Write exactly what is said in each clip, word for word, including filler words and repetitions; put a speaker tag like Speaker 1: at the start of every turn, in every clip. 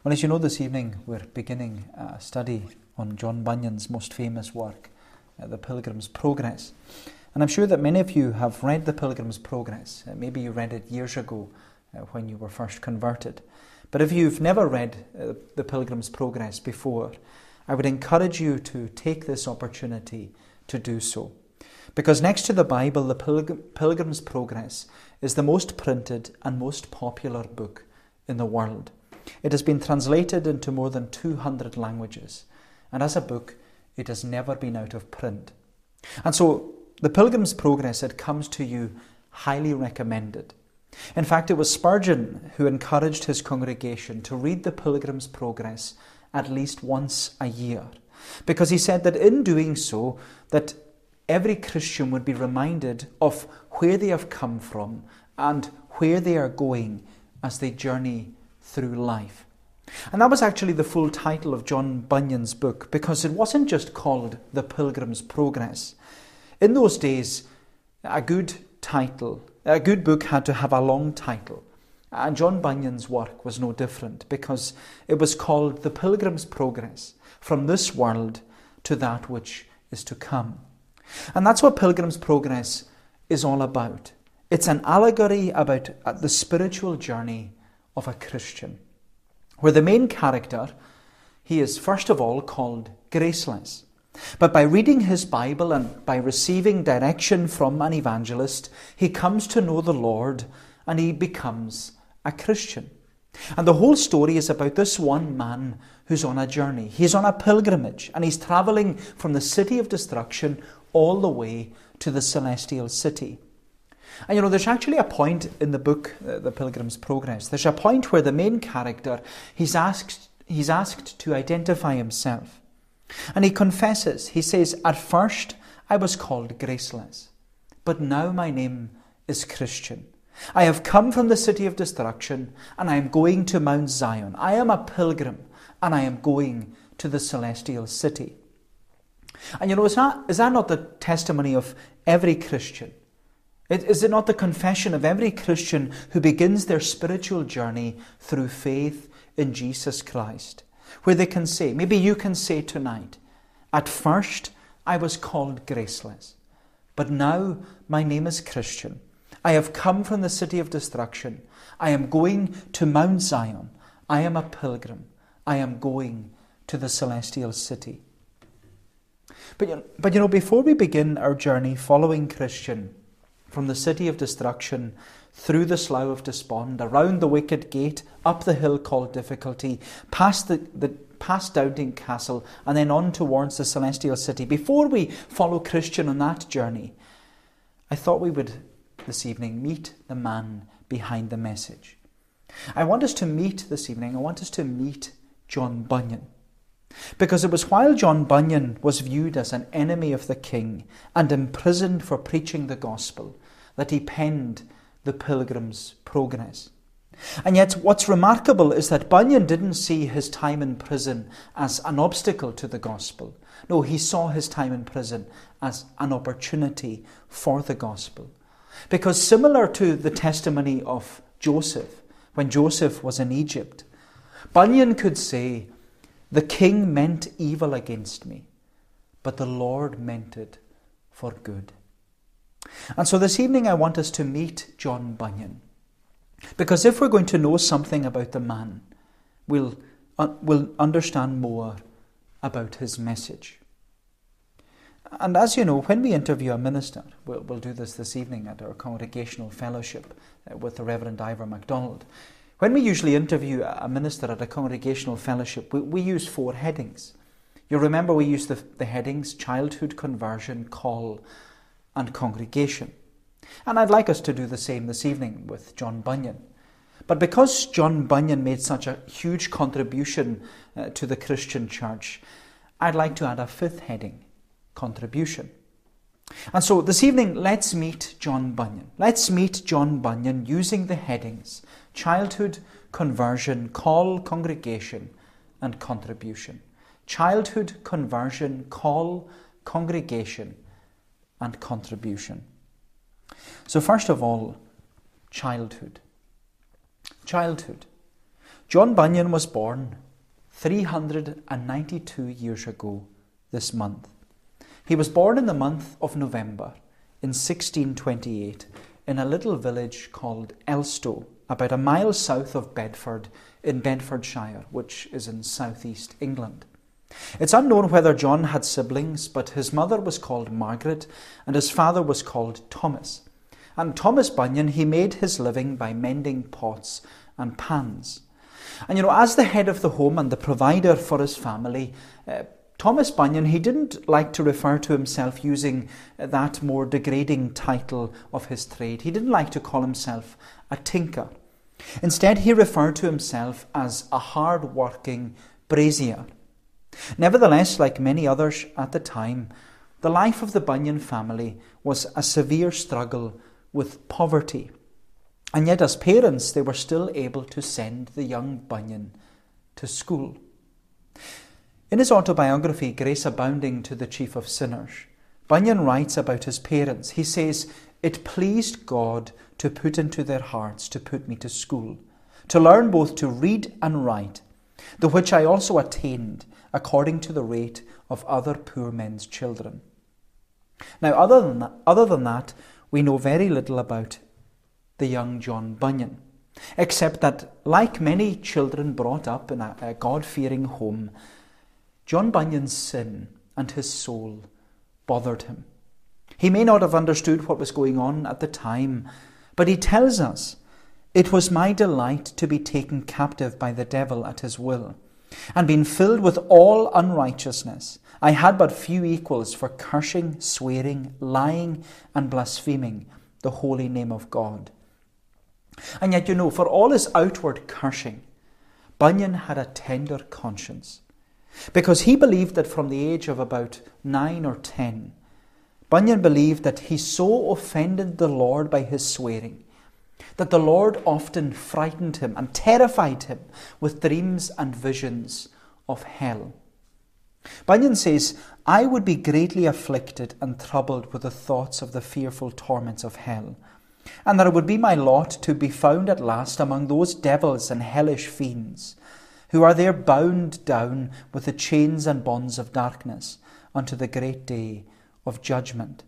Speaker 1: Well, as you know, this evening we're beginning a study on John Bunyan's most famous work, uh, The Pilgrim's Progress. And I'm sure that many of you have read The Pilgrim's Progress. Uh, maybe you read it years ago uh, when you were first converted. But if you've never read uh, The Pilgrim's Progress before, I would encourage you to take this opportunity to do so. Because next to the Bible, The Pilgr- Pilgrim's Progress is the most printed and most popular book in the world. It has been translated into more than two hundred languages, and as a book, it has never been out of print. And so, The Pilgrim's Progress, it comes to you highly recommended. In fact, it was Spurgeon who encouraged his congregation to read The Pilgrim's Progress at least once a year, because he said that in doing so, that every Christian would be reminded of where they have come from and where they are going as they journey through life. And that was actually the full title of John Bunyan's book, because it wasn't just called The Pilgrim's Progress. In those days, a good title, a good book had to have a long title. And John Bunyan's work was no different, because it was called The Pilgrim's Progress, from this world to that which is to come. And that's what Pilgrim's Progress is all about. It's an allegory about the spiritual journey of a Christian, where the main character, he is first of all called graceless. But by reading his Bible and by receiving direction from an evangelist, he comes to know the Lord and he becomes a Christian. And the whole story is about this one man who's on a journey. He's on a pilgrimage and he's travelling from the city of destruction all the way to the celestial city. And you know, there's actually a point in the book, uh, The Pilgrim's Progress, there's a point where the main character, he's asked, he's asked to identify himself. And he confesses, he says, "At first I was called graceless, but now my name is Christian. I have come from the city of destruction and I am going to Mount Zion. I am a pilgrim and I am going to the celestial city." And you know, is that, is that not the testimony of every Christian? Is it not the confession of every Christian who begins their spiritual journey through faith in Jesus Christ? Where they can say, maybe you can say tonight, "At first I was called graceless, but now my name is Christian. I have come from the city of destruction. I am going to Mount Zion. I am a pilgrim. I am going to the celestial city." But, but you know, before we begin our journey following Christian, from the city of destruction, through the slough of despond, around the wicket gate, up the hill called difficulty, past the, the past Doubting Castle, and then on towards the celestial city. Before we follow Christian on that journey, I thought we would this evening meet the man behind the message. I want us to meet this evening, I want us to meet John Bunyan. Because it was while John Bunyan was viewed as an enemy of the king and imprisoned for preaching the gospel that he penned The Pilgrim's Progress. And yet what's remarkable is that Bunyan didn't see his time in prison as an obstacle to the gospel. No, he saw his time in prison as an opportunity for the gospel. Because similar to the testimony of Joseph, when Joseph was in Egypt, Bunyan could say, "The king meant evil against me, but the Lord meant it for good." And so this evening I want us to meet John Bunyan. Because if we're going to know something about the man, we'll, uh, we'll understand more about his message. And as you know, when we interview a minister, we'll, we'll do this this evening at our congregational fellowship uh, with the Reverend Ivor MacDonald. When we usually interview a minister at a congregational fellowship, we, we use four headings. You'll remember we use the, the headings childhood, conversion, call, and congregation. And I'd like us to do the same this evening with John Bunyan. But because John Bunyan made such a huge contribution uh, to the Christian church, I'd like to add a fifth heading, contribution. And so this evening, let's meet John Bunyan. Let's meet John Bunyan using the headings childhood, conversion, call, congregation, and contribution. Childhood, conversion, call, congregation, and contribution. So first of all, childhood. Childhood. John Bunyan was born three hundred ninety-two years ago this month. He was born in the month of November in sixteen twenty-eight in a little village called Elstow, about a mile south of Bedford in Bedfordshire, which is in southeast England. It's unknown whether John had siblings, but his mother was called Margaret and his father was called Thomas. And Thomas Bunyan, he made his living by mending pots and pans. And you know, as the head of the home and the provider for his family, uh, Thomas Bunyan, he didn't like to refer to himself using that more degrading title of his trade. He didn't like to call himself a tinker. Instead, he referred to himself as a hard-working brazier. Nevertheless, like many others at the time, the life of the Bunyan family was a severe struggle with poverty. And yet, as parents, they were still able to send the young Bunyan to school. In his autobiography, Grace Abounding to the Chief of Sinners, Bunyan writes about his parents. He says, "It pleased God to put into their hearts to put me to school, to learn both to read and write, the which I also attained according to the rate of other poor men's children." Now, other than that, other than that, we know very little about the young John Bunyan, except that, like many children brought up in a, a God-fearing home, John Bunyan's sin and his soul bothered him. He may not have understood what was going on at the time, but he tells us, "It was my delight to be taken captive by the devil at his will, and being filled with all unrighteousness, I had but few equals for cursing, swearing, lying, and blaspheming the holy name of God." And yet, you know, for all his outward cursing, Bunyan had a tender conscience, because he believed that from the age of about nine or ten, Bunyan believed that he so offended the Lord by his swearing that the Lord often frightened him and terrified him with dreams and visions of hell. Bunyan says, "I would be greatly afflicted and troubled with the thoughts of the fearful torments of hell, and that it would be my lot to be found at last among those devils and hellish fiends, who are there bound down with the chains and bonds of darkness unto the great day of judgment.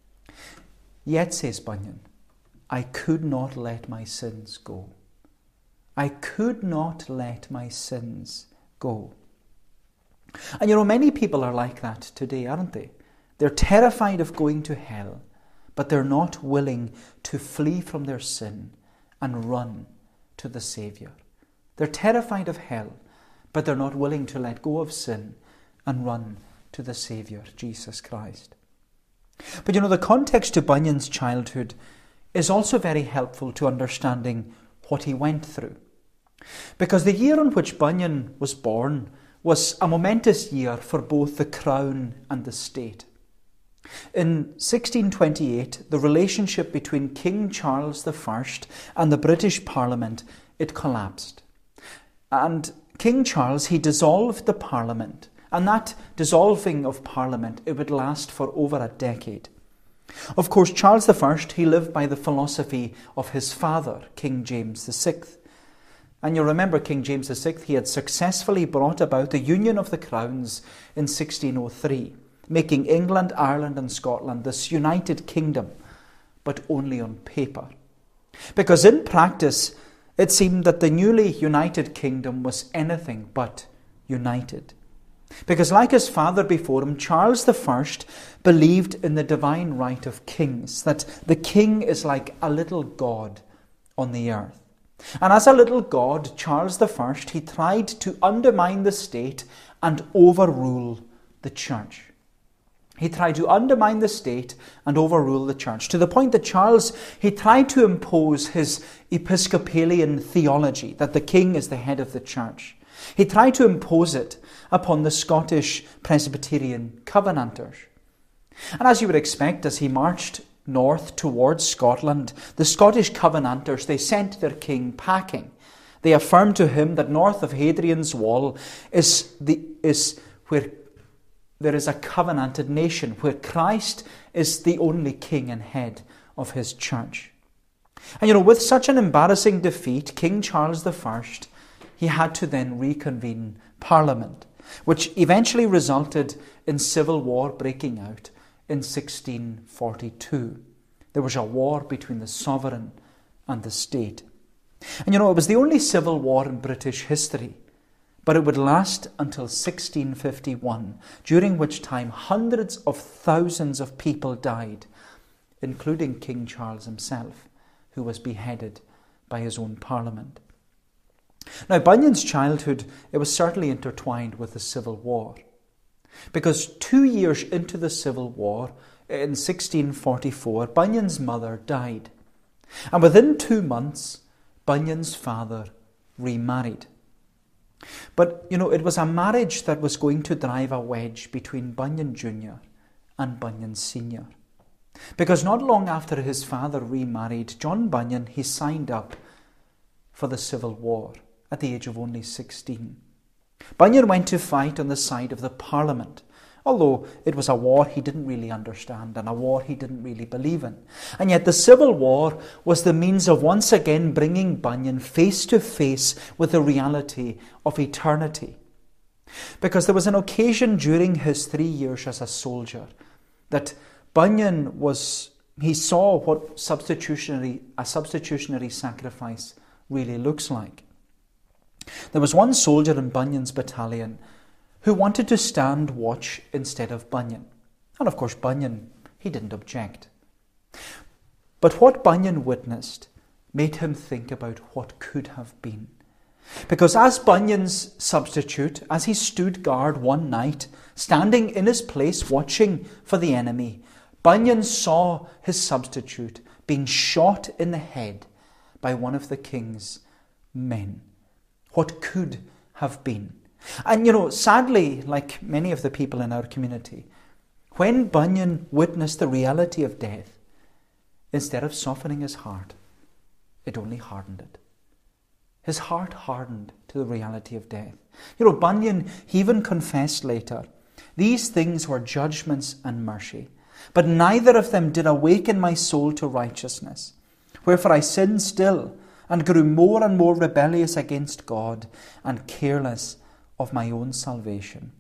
Speaker 1: Yet," says Bunyan, "I could not let my sins go. I could not let my sins go." And you know, many people are like that today, aren't they? They're terrified of going to hell, but they're not willing to flee from their sin and run to the Saviour. They're terrified of hell, but they're not willing to let go of sin and run to the Saviour, Jesus Christ. But you know, the context to Bunyan's childhood is also very helpful to understanding what he went through. Because the year on which Bunyan was born was a momentous year for both the crown and the state. In sixteen twenty-eight, the relationship between King Charles the First and the British Parliament, it collapsed. And King Charles, he dissolved the Parliament, and that dissolving of Parliament, it would last for over a decade. Of course, Charles the First, he lived by the philosophy of his father, King James the Sixth. And you'll remember King James the Sixth, he had successfully brought about the union of the crowns in sixteen oh three, making England, Ireland and Scotland this united kingdom, but only on paper. Because in practice, it seemed that the newly united kingdom was anything but united. Because like his father before him, Charles the First believed in the divine right of kings, that the king is like a little god on the earth. And as a little god, Charles the First, he tried to undermine the state and overrule the church. He tried to undermine the state and overrule the church, to the point that Charles, he tried to impose his Episcopalian theology, that the king is the head of the church. He tried to impose it upon the Scottish Presbyterian Covenanters. And as you would expect, as he marched north towards Scotland, the Scottish Covenanters, they sent their king packing. They affirmed to him that north of Hadrian's Wall is, the, is where there is a covenanted nation, where Christ is the only king and head of his church. And you know, with such an embarrassing defeat, King Charles the First, he had to then reconvene Parliament, which eventually resulted in civil war breaking out in sixteen forty-two. There was a war between the sovereign and the state. And you know, it was the only civil war in British history, but it would last until sixteen fifty-one, during which time hundreds of thousands of people died, including King Charles himself, who was beheaded by his own Parliament. Now, Bunyan's childhood, it was certainly intertwined with the Civil War, because two years into the Civil War, in sixteen forty-four, Bunyan's mother died. And within two months, Bunyan's father remarried. But, you know, it was a marriage that was going to drive a wedge between Bunyan Junior and Bunyan Senior. Because not long after his father remarried, John Bunyan, he signed up for the Civil War at the age of only sixteen. Bunyan went to fight on the side of the Parliament, although it was a war he didn't really understand and a war he didn't really believe in. And yet the Civil War was the means of once again bringing Bunyan face to face with the reality of eternity. Because there was an occasion during his three years as a soldier that Bunyan was, he saw what substitutionary, a substitutionary sacrifice really looks like. There was one soldier in Bunyan's battalion who wanted to stand watch instead of Bunyan. And of course Bunyan, he didn't object. But what Bunyan witnessed made him think about what could have been. Because as Bunyan's substitute, as he stood guard one night, standing in his place watching for the enemy, Bunyan saw his substitute being shot in the head by one of the king's men. What could have been? And you know, sadly, like many of the people in our community, when Bunyan witnessed the reality of death, instead of softening his heart, it only hardened it. His heart hardened to the reality of death. You know, Bunyan, he even confessed later, these things were judgments and mercy, but neither of them did awaken my soul to righteousness. Wherefore I sinned still, and grew more and more rebellious against God, and careless of my own salvation.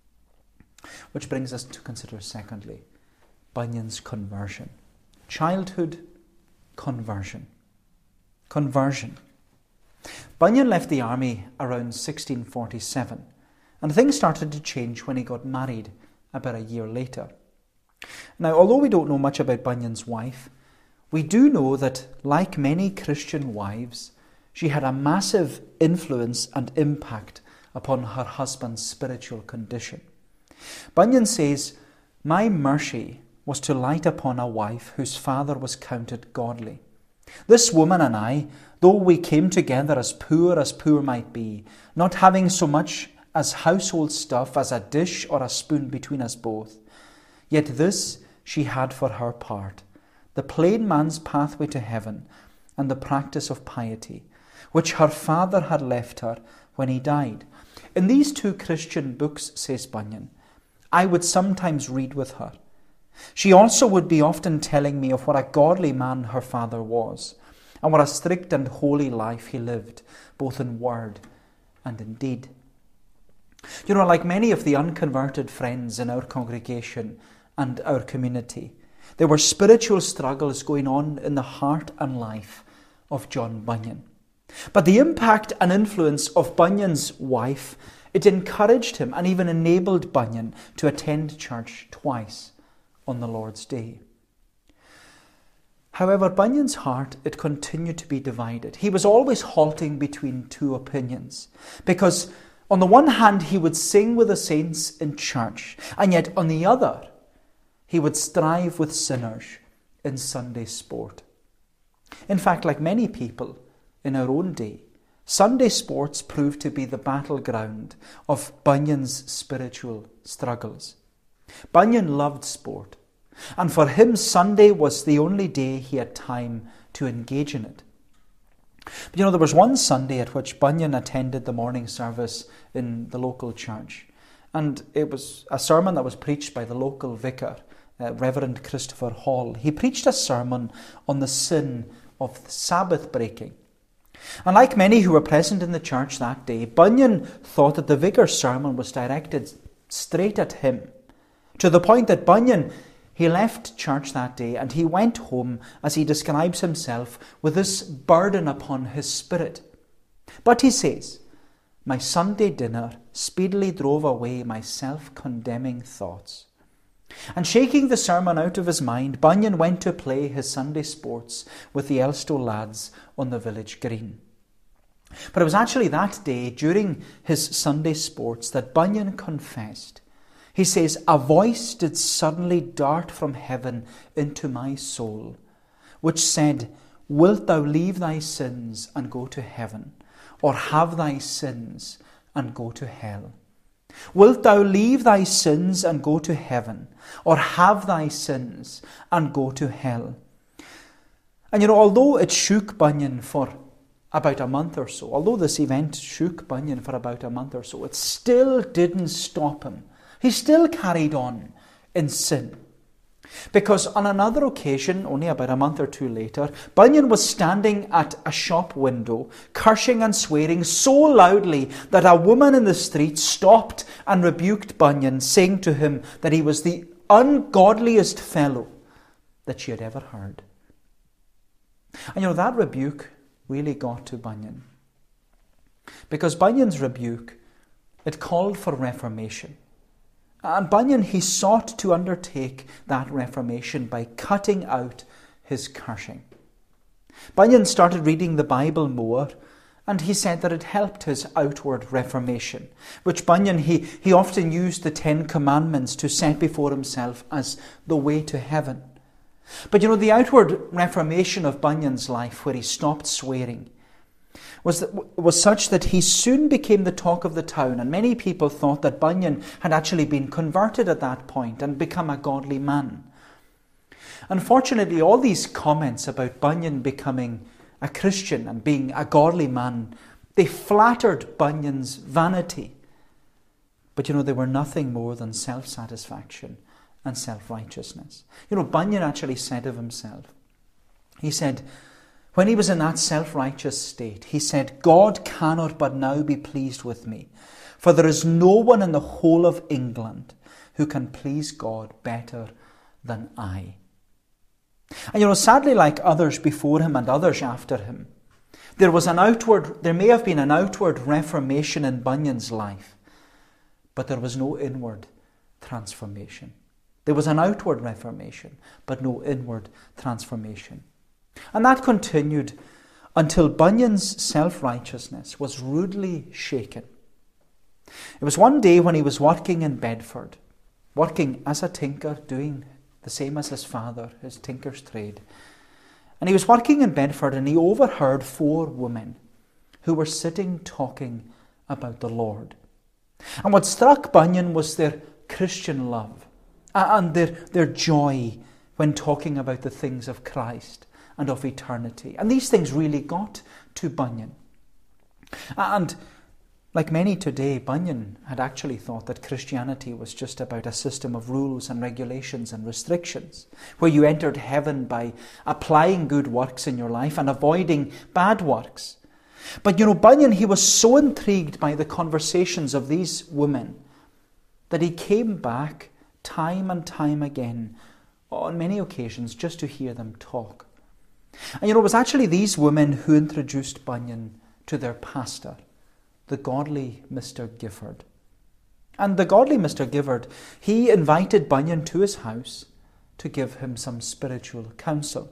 Speaker 1: Which brings us to consider, secondly, Bunyan's conversion. Childhood, conversion. Conversion. Bunyan left the army around sixteen forty-seven, and things started to change when he got married about a year later. Now, although we don't know much about Bunyan's wife, we do know that, like many Christian wives, she had a massive influence and impact upon her husband's spiritual condition. Bunyan says, my mercy was to light upon a wife whose father was counted godly. This woman and I, though we came together as poor as poor might be, not having so much as household stuff as a dish or a spoon between us both, yet this she had for her part, the plain man's pathway to heaven and the practice of piety, which her father had left her when he died. In these two Christian books, says Bunyan, I would sometimes read with her. She also would be often telling me of what a godly man her father was, and what a strict and holy life he lived, both in word and in deed. You know, like many of the unconverted friends in our congregation and our community, there were spiritual struggles going on in the heart and life of John Bunyan. But the impact and influence of Bunyan's wife, it encouraged him and even enabled Bunyan to attend church twice on the Lord's Day. However, Bunyan's heart, it continued to be divided. He was always halting between two opinions, because on the one hand he would sing with the saints in church, and yet on the other he would strive with sinners in Sunday sport. In fact, like many people in our own day, Sunday sports proved to be the battleground of Bunyan's spiritual struggles. Bunyan loved sport, and for him Sunday was the only day he had time to engage in it. But you know, there was one Sunday at which Bunyan attended the morning service in the local church, and it was a sermon that was preached by the local vicar, uh, Reverend Christopher Hall. He preached a sermon on the sin of Sabbath breaking. And like many who were present in the church that day, Bunyan thought that the vicar's sermon was directed straight at him, to the point that Bunyan, he left church that day and he went home, as he describes himself, with this burden upon his spirit. But he says, "My Sunday dinner speedily drove away my self-condemning thoughts." And shaking the sermon out of his mind, Bunyan went to play his Sunday sports with the Elstow lads on the village green. But it was actually that day, during his Sunday sports, that Bunyan confessed. He says, "A voice did suddenly dart from heaven into my soul, which said, 'Wilt thou leave thy sins and go to heaven, or have thy sins and go to hell? Wilt thou leave thy sins and go to heaven, or have thy sins and go to hell?'" And you know, although it shook Bunyan for about a month or so, although this event shook Bunyan for about a month or so, it still didn't stop him. He still carried on in sin. Because on another occasion, only about a month or two later, Bunyan was standing at a shop window, cursing and swearing so loudly that a woman in the street stopped and rebuked Bunyan, saying to him that he was the ungodliest fellow that she had ever heard. And you know, that rebuke really got to Bunyan. Because Bunyan's rebuke, it called for reformation. And Bunyan, he sought to undertake that reformation by cutting out his cursing. Bunyan started reading the Bible more, and he said that it helped his outward reformation, which Bunyan, he, he often used the Ten Commandments to set before himself as the way to heaven. But you know, the outward reformation of Bunyan's life, where he stopped swearing, was that, was such that he soon became the talk of the town, and many people thought that Bunyan had actually been converted at that point and become a godly man. Unfortunately, all these comments about Bunyan becoming a Christian and being a godly man, they flattered Bunyan's vanity. But you know, they were nothing more than self-satisfaction and self-righteousness. You know, Bunyan actually said of himself, he said, when he was in that self-righteous state, he said, "God cannot but now be pleased with me, for there is no one in the whole of England who can please God better than I." And you know, sadly, like others before him and others after him, there was an outward, there may have been an outward reformation in Bunyan's life, but there was no inward transformation. There was an outward reformation, but no inward transformation. And that continued until Bunyan's self-righteousness was rudely shaken. It was one day when he was working in Bedford, working as a tinker, doing the same as his father, his tinker's trade. And he was working in Bedford, and he overheard four women who were sitting talking about the Lord. And what struck Bunyan was their Christian love and their, their joy when talking about the things of Christ and of eternity. And these things really got to Bunyan. And like many today, Bunyan had actually thought that Christianity was just about a system of rules and regulations and restrictions, where you entered heaven by applying good works in your life and avoiding bad works. But you know, Bunyan, he was so intrigued by the conversations of these women that he came back time and time again, on many occasions, just to hear them talk. And you know, it was actually these women who introduced Bunyan to their pastor, the godly Mister Gifford. And the godly Mister Gifford, he invited Bunyan to his house to give him some spiritual counsel.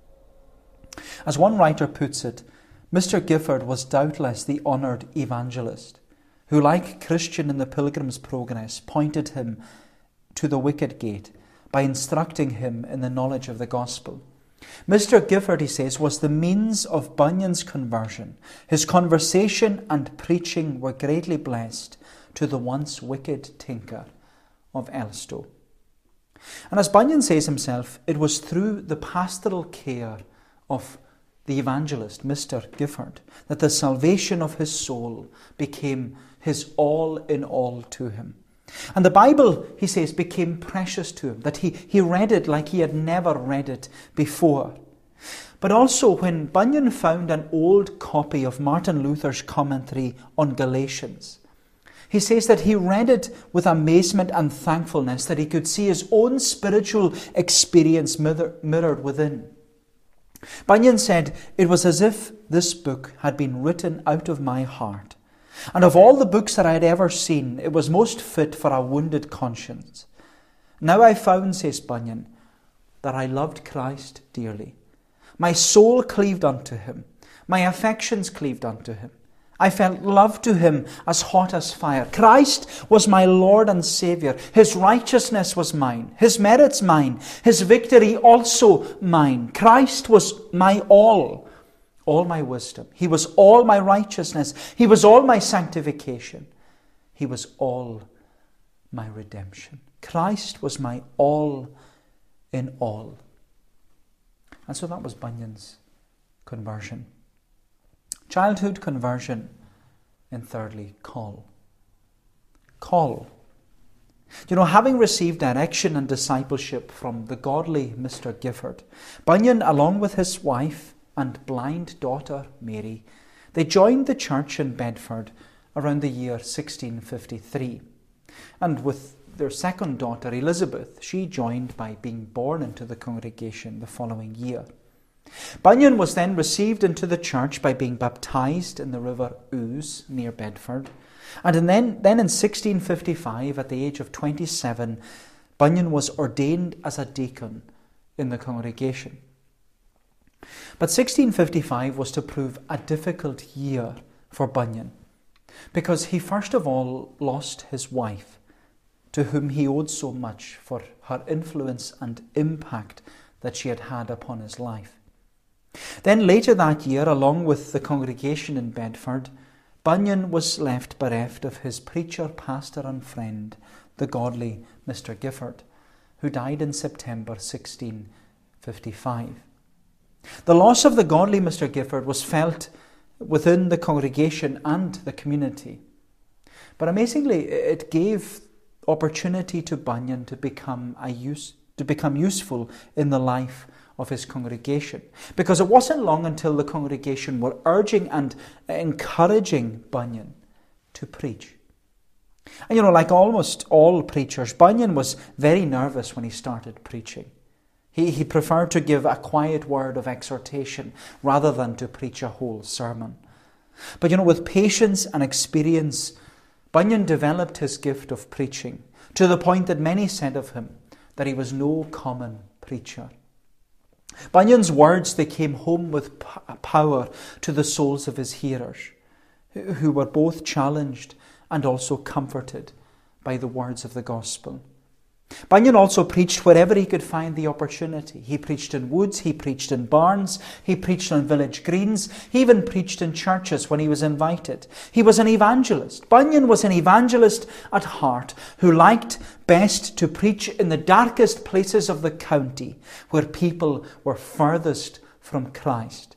Speaker 1: As one writer puts it, Mister Gifford was doubtless the honoured evangelist who, like Christian in the Pilgrim's Progress, pointed him to the wicket gate by instructing him in the knowledge of the gospel. Mister Gifford, he says, was the means of Bunyan's conversion. His conversation and preaching were greatly blessed to the once wicked tinker of Elstow. And as Bunyan says himself, it was through the pastoral care of the evangelist, Mister Gifford, that the salvation of his soul became his all in all to him. And the Bible, he says, became precious to him, that he, he read it like he had never read it before. But also when Bunyan found an old copy of Martin Luther's commentary on Galatians, he says that he read it with amazement and thankfulness that he could see his own spiritual experience mirrored within. Bunyan said, "It was as if this book had been written out of my heart. And of all the books that I had ever seen, it was most fit for a wounded conscience. Now I found," says Bunyan, "that I loved Christ dearly. My soul cleaved unto him. My affections cleaved unto him. I felt love to him as hot as fire. Christ was my Lord and Saviour. His righteousness was mine. His merits mine. His victory also mine. Christ was my all, all my wisdom. He was all my righteousness. He was all my sanctification. He was all my redemption. Christ was my all in all." And so that was Bunyan's conversion. Childhood conversion, and thirdly, call. Call. You know, having received direction and discipleship from the godly Mister Gifford, Bunyan, along with his wife and blind daughter Mary, they joined the church in Bedford around the year sixteen fifty-three. And with their second daughter Elizabeth, she joined by being born into the congregation the following year. Bunyan was then received into the church by being baptized in the river Ouse near Bedford. And then, then in sixteen fifty-five, at the age of twenty-seven, Bunyan was ordained as a deacon in the congregation. But sixteen fifty-five was to prove a difficult year for Bunyan, because he first of all lost his wife, to whom he owed so much for her influence and impact that she had had upon his life. Then later that year, along with the congregation in Bedford, Bunyan was left bereft of his preacher, pastor and friend, the godly Mister Gifford, who died in September sixteen fifty-five. The loss of the godly Mister Gifford was felt within the congregation and the community. But amazingly, it gave opportunity to Bunyan to become a use, to become useful in the life of his congregation, because it wasn't long until the congregation were urging and encouraging Bunyan to preach. And you know, like almost all preachers, Bunyan was very nervous when he started preaching. He, he preferred to give a quiet word of exhortation rather than to preach a whole sermon. But you know, with patience and experience, Bunyan developed his gift of preaching to the point that many said of him that he was no common preacher. Bunyan's words, they came home with power to the souls of his hearers, who were both challenged and also comforted by the words of the gospel. Bunyan also preached wherever he could find the opportunity. He preached in woods, he preached in barns, he preached on village greens, he even preached in churches when he was invited. He was an evangelist. Bunyan was an evangelist at heart who liked best to preach in the darkest places of the county where people were furthest from Christ.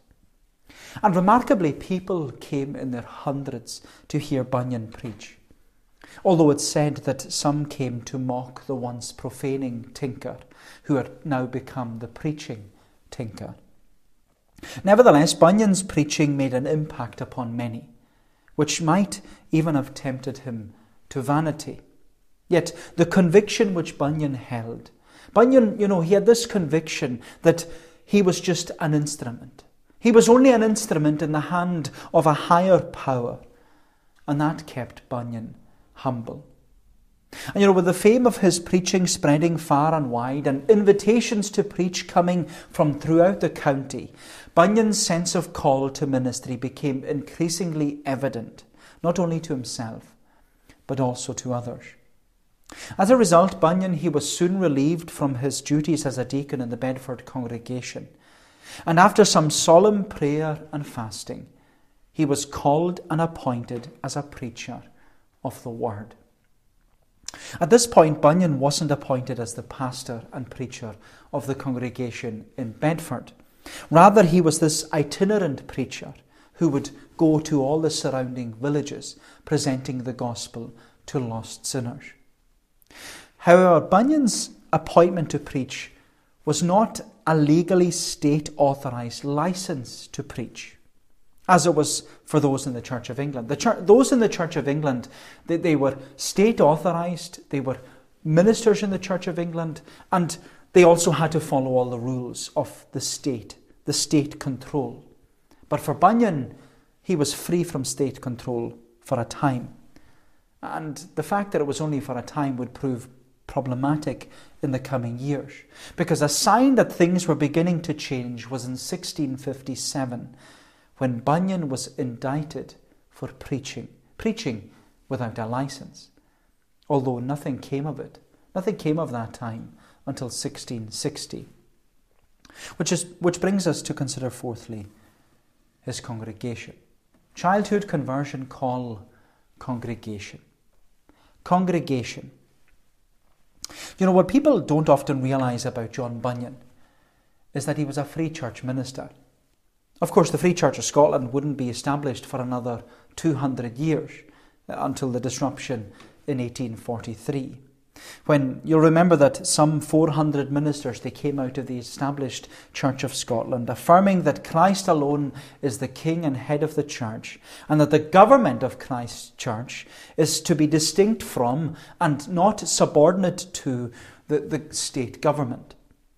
Speaker 1: And remarkably, people came in their hundreds to hear Bunyan preach, although it's said that some came to mock the once profaning tinker, who had now become the preaching tinker. Nevertheless, Bunyan's preaching made an impact upon many, which might even have tempted him to vanity. Yet the conviction which Bunyan held, Bunyan, you know, he had this conviction that he was just an instrument. He was only an instrument in the hand of a higher power, and that kept Bunyan humble. And you know, with the fame of his preaching spreading far and wide and invitations to preach coming from throughout the county, Bunyan's sense of call to ministry became increasingly evident, not only to himself, but also to others. As a result, Bunyan, he was soon relieved from his duties as a deacon in the Bedford congregation. And after some solemn prayer and fasting, he was called and appointed as a preacher of the word. At this point, Bunyan wasn't appointed as the pastor and preacher of the congregation in Bedford. Rather, he was this itinerant preacher who would go to all the surrounding villages, presenting the gospel to lost sinners. However, Bunyan's appointment to preach was not a legally state-authorised licence to preach, as it was for those in the Church of England. The church, those in the Church of England, they, they were state-authorised, they were ministers in the Church of England, and they also had to follow all the rules of the state, the state control. But for Bunyan, he was free from state control for a time. And the fact that it was only for a time would prove problematic in the coming years, because a sign that things were beginning to change was in sixteen fifty-seven, when Bunyan was indicted for preaching, preaching without a licence. Although nothing came of it. Nothing came of that time until sixteen sixty. Which is which brings us to consider fourthly his congregation. Childhood conversion call, congregation. Congregation. You know, what people don't often realise about John Bunyan is that he was a Free Church minister. Of course, the Free Church of Scotland wouldn't be established for another two hundred years until the disruption in eighteen forty-three. When you'll remember that some four hundred ministers, they came out of the established Church of Scotland, affirming that Christ alone is the King and head of the Church, and that the government of Christ's Church is to be distinct from and not subordinate to the, the state government.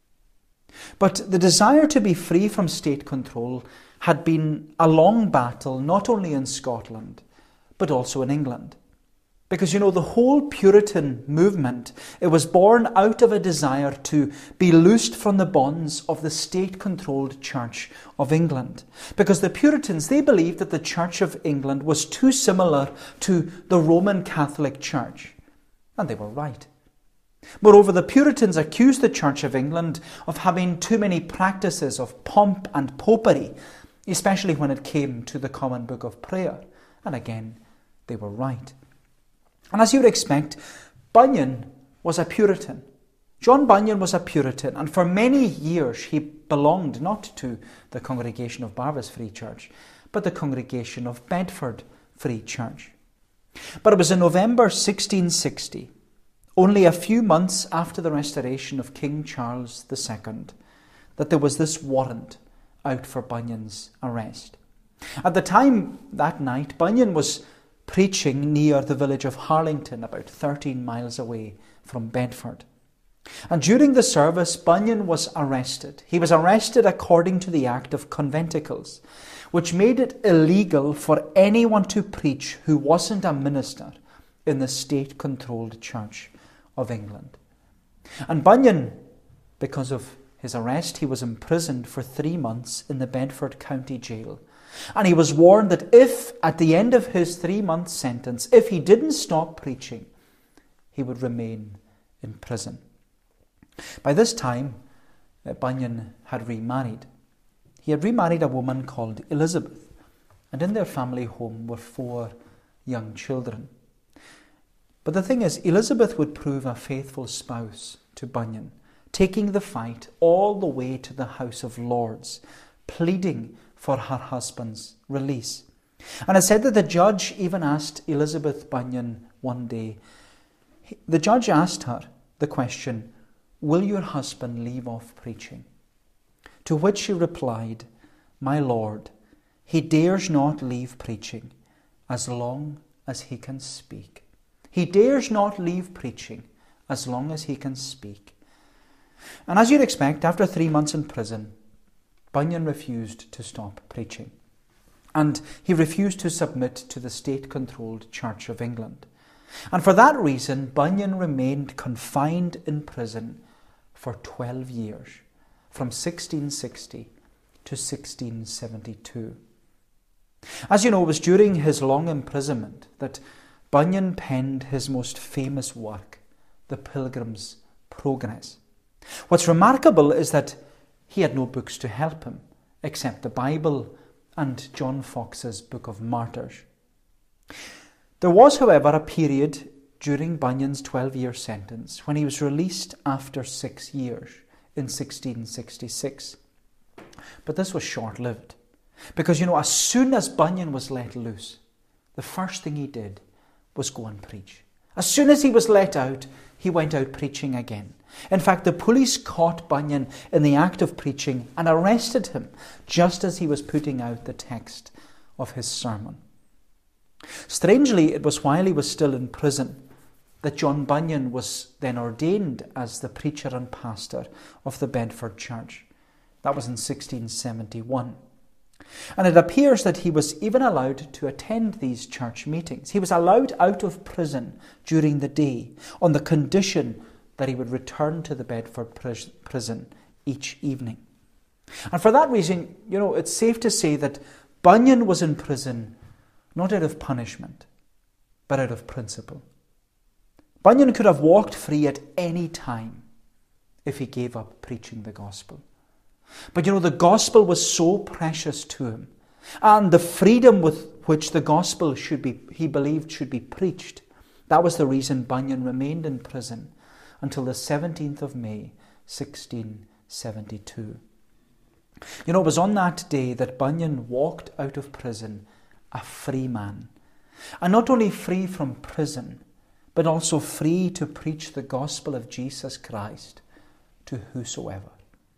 Speaker 1: But the desire to be free from state control had been a long battle, not only in Scotland, but also in England. Because, you know, the whole Puritan movement, it was born out of a desire to be loosed from the bonds of the state-controlled Church of England. Because the Puritans, they believed that the Church of England was too similar to the Roman Catholic Church. And they were right. Moreover, the Puritans accused the Church of England of having too many practices of pomp and popery, especially when it came to the Common Book of Prayer. And again, they were right. And as you would expect, Bunyan was a Puritan. John Bunyan was a Puritan, and for many years he belonged not to the congregation of Barvas Free Church, but the congregation of Bedford Free Church. But it was in November sixteen sixty, only a few months after the restoration of King Charles the Second, that there was this warrant out for Bunyan's arrest. At the time that night, Bunyan was preaching near the village of Harlington, about thirteen miles away from Bedford. And during the service, Bunyan was arrested. He was arrested according to the Act of Conventicles, which made it illegal for anyone to preach who wasn't a minister in the state-controlled Church of England. And Bunyan, because of his arrest, he was imprisoned for three months in the Bedford County Jail. And he was warned that if, at the end of his three-month sentence, if he didn't stop preaching, he would remain in prison. By this time, Bunyan had remarried. He had remarried a woman called Elizabeth, and in their family home were four young children. But the thing is, Elizabeth would prove a faithful spouse to Bunyan, taking the fight all the way to the House of Lords, pleading for her husband's release. And it said that the judge even asked Elizabeth Bunyan one day, the judge asked her the question, "Will your husband leave off preaching?" To which she replied, "My lord, he dares not leave preaching as long as he can speak. He dares not leave preaching as long as he can speak." And as you'd expect, after three months in prison, Bunyan refused to stop preaching. And he refused to submit to the state-controlled Church of England. And for that reason, Bunyan remained confined in prison for twelve years, from sixteen sixty to sixteen seventy-two. As you know, it was during his long imprisonment that Bunyan penned his most famous work, The Pilgrim's Progress. What's remarkable is that he had no books to help him, except the Bible and John Fox's Book of Martyrs. There was, however, a period during Bunyan's twelve-year sentence when he was released after six years, in sixteen sixty-six. But this was short-lived, because, you know, as soon as Bunyan was let loose, the first thing he did was go and preach. As soon as he was let out, he went out preaching again. In fact, the police caught Bunyan in the act of preaching and arrested him just as he was putting out the text of his sermon. Strangely, it was while he was still in prison that John Bunyan was then ordained as the preacher and pastor of the Bedford Church. That was in sixteen seventy-one. And it appears that he was even allowed to attend these church meetings. He was allowed out of prison during the day on the condition that he would return to the Bedford prison each evening. And for that reason, you know, it's safe to say that Bunyan was in prison not out of punishment, but out of principle. Bunyan could have walked free at any time if he gave up preaching the gospel. But you know, the gospel was so precious to him, and the freedom with which the gospel should be, he believed, should be preached. That was the reason Bunyan remained in prison until the seventeenth of May, sixteen seventy-two. You know, it was on that day that Bunyan walked out of prison a free man, and not only free from prison, but also free to preach the gospel of Jesus Christ to whosoever.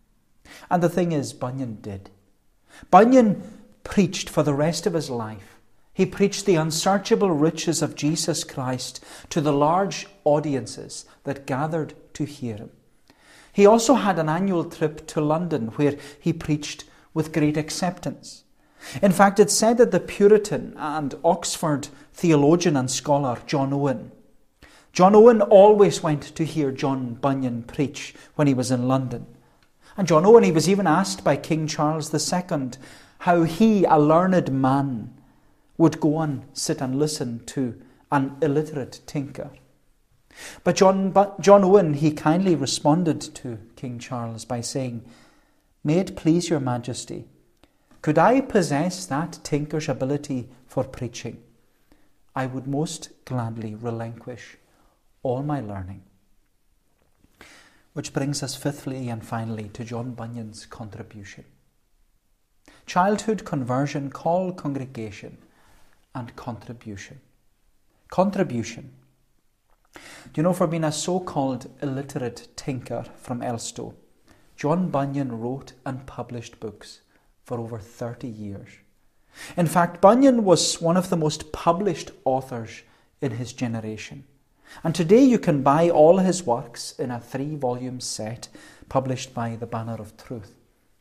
Speaker 1: And the thing is, Bunyan did. Bunyan preached for the rest of his life. He preached the unsearchable riches of Jesus Christ to the large audiences that gathered to hear him. He also had an annual trip to London where he preached with great acceptance. In fact, it's said that the Puritan and Oxford theologian and scholar John Owen, John Owen always went to hear John Bunyan preach when he was in London. And John Owen, he was even asked by King Charles the Second how he, a learned man, would go and sit and listen to an illiterate tinker. But John, but John Owen, he kindly responded to King Charles by saying, "May it please your majesty, could I possess that tinker's ability for preaching, I would most gladly relinquish all my learning." Which brings us fifthly and finally to John Bunyan's contribution. Childhood, conversion, call, congregation, and contribution. Contribution. Do you know, for being a so-called illiterate tinker from Elstow, John Bunyan wrote and published books for over thirty years. In fact, Bunyan was one of the most published authors in his generation. And today you can buy all his works in a three-volume set published by the Banner of Truth.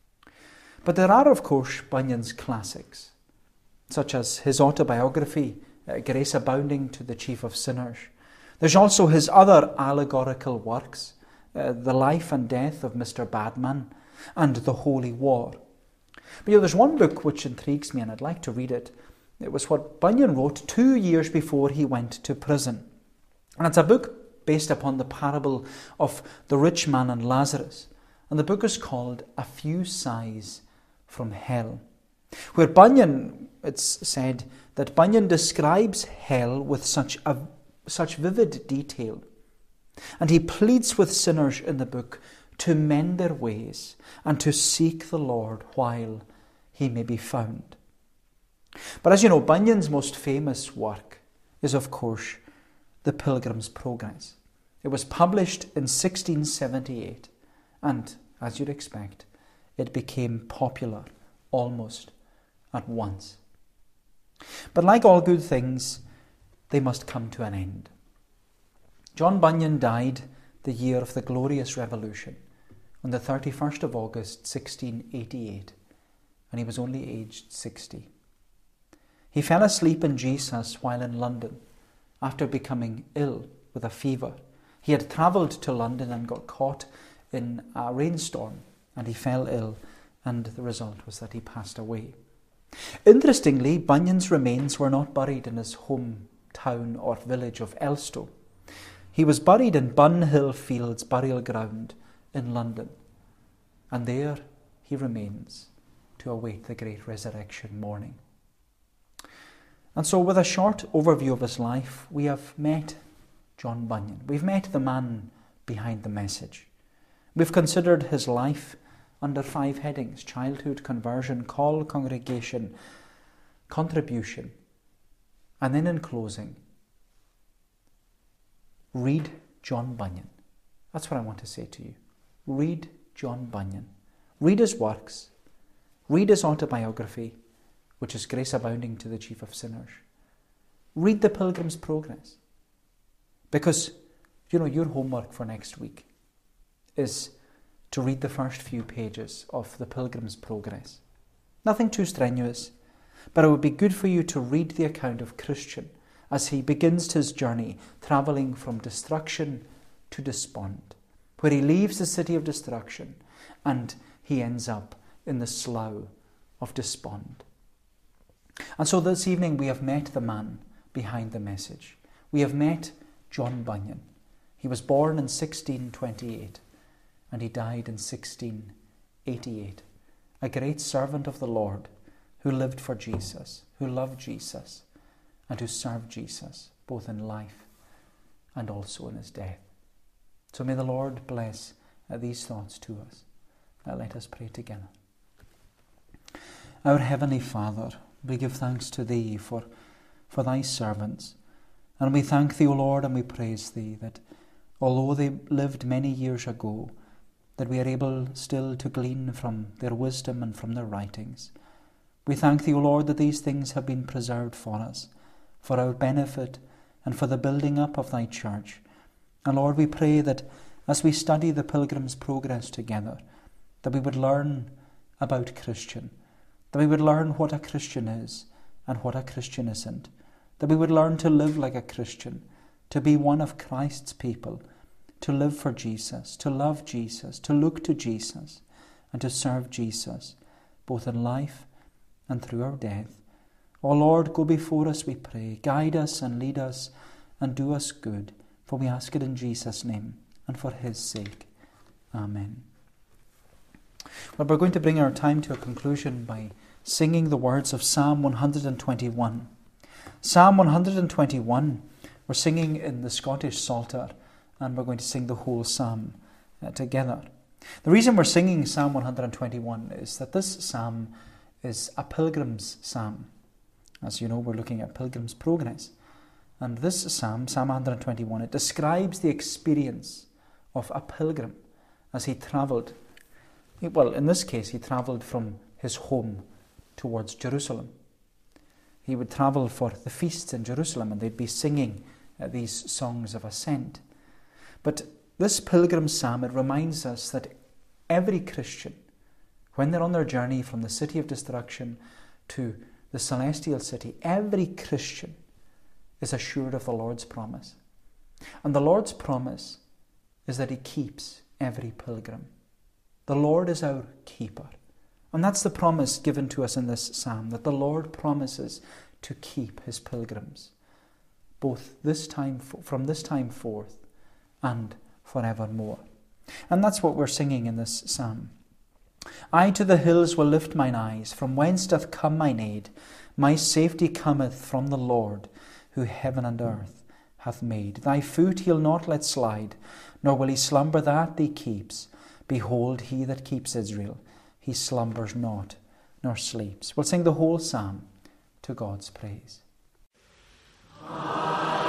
Speaker 1: But there are, of course, Bunyan's classics, such as his autobiography, uh, Grace Abounding to the Chief of Sinners. There's also his other allegorical works, uh, The Life and Death of Mister Badman and The Holy War. But you know, there's one book which intrigues me and I'd like to read it. It was what Bunyan wrote two years before he went to prison. And it's a book based upon the parable of the rich man and Lazarus. And the book is called A Few Sighs from Hell, where Bunyan, it's said that Bunyan describes hell with such a, such vivid detail. And he pleads with sinners in the book to mend their ways and to seek the Lord while he may be found. But as you know, Bunyan's most famous work is, of course, The Pilgrim's Progress. It was published in sixteen seventy-eight, and, as you'd expect, it became popular almost at once. But like all good things, they must come to an end. John Bunyan died the year of the Glorious Revolution on the thirty-first of August, sixteen eighty-eight, and he was only aged sixty. He fell asleep in Jesus while in London after becoming ill with a fever. He had travelled to London and got caught in a rainstorm, and he fell ill, and the result was that he passed away. Interestingly, Bunyan's remains were not buried in his hometown or village of Elstow. He was buried in Bunhill Fields burial ground in London, and there he remains to await the great resurrection morning. And so, with a short overview of his life, we have met John Bunyan. We've met the man behind the message. We've considered his life under five headings: childhood, conversion, call, congregation, contribution. And then in closing, read John Bunyan. That's what I want to say to you. Read John Bunyan. Read his works. Read his autobiography, which is Grace Abounding to the Chief of Sinners. Read the Pilgrim's Progress. Because, you know, your homework for next week is to read the first few pages of the Pilgrim's Progress. Nothing too strenuous, but it would be good for you to read the account of Christian as he begins his journey travelling from destruction to despond, where he leaves the city of destruction and he ends up in the slough of despond. And so this evening we have met the man behind the message. We have met John Bunyan. He was born in sixteen twenty-eight and he died in sixteen eighty-eight. A great servant of the Lord who lived for Jesus, who loved Jesus, and who served Jesus both in life and also in his death. So may the Lord bless uh, these thoughts to us. Now let us pray together. Our Heavenly Father, we give thanks to Thee for, for Thy servants. And we thank Thee, O Lord, and we praise Thee that although they lived many years ago, that we are able still to glean from their wisdom and from their writings. We thank Thee, O Lord, that these things have been preserved for us, for our benefit and for the building up of Thy church. And Lord, we pray that as we study the Pilgrim's Progress together, that we would learn about Christian, that we would learn what a Christian is and what a Christian isn't, that we would learn to live like a Christian, to be one of Christ's people, to live for Jesus, to love Jesus, to look to Jesus, and to serve Jesus, both in life and through our death. O Lord, go before us, we pray. Guide us and lead us and do us good, for we ask it in Jesus' name and for His sake. Amen. Well, we're going to bring our time to a conclusion by singing the words of Psalm one hundred twenty-one. Psalm one hundred twenty-one, we're singing in the Scottish Psalter, and we're going to sing the whole psalm uh, together. The reason we're singing Psalm one hundred twenty-one is that this psalm is a pilgrim's psalm. As you know, we're looking at Pilgrim's Progress. And this psalm, Psalm one hundred twenty-one, it describes the experience of a pilgrim as he travelled. Well, in this case, he travelled from his home towards Jerusalem. He would travel for the feasts in Jerusalem, and they'd be singing uh, these songs of ascent. But this pilgrim psalm, it reminds us that every Christian, when they're on their journey from the city of destruction to the celestial city, every Christian is assured of the Lord's promise. And the Lord's promise is that He keeps every pilgrim. The Lord is our keeper. And that's the promise given to us in this psalm, that the Lord promises to keep His pilgrims, both this time, from this time forth and forevermore. And that's what we're singing in this psalm. I to the hills will lift mine eyes, from whence doth come mine aid. My safety cometh from the Lord, who heaven and earth hath made. Thy foot He'll not let slide, nor will He slumber that Thee keeps. Behold, He that keeps Israel, He slumbers not, nor sleeps. We'll sing the whole psalm to God's praise. Amen.